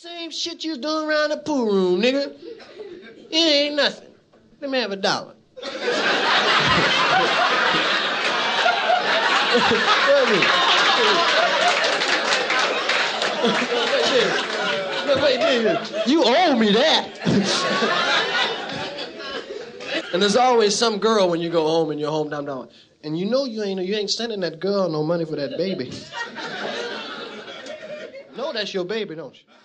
Same shit you was doing around the pool room, nigga. It ain't nothing. Let me have $1. Wait, you owe me that. And there's always some girl when you go home in your hometown, and you know you ain't sending that girl no money for that baby. No, that's your baby, don't you?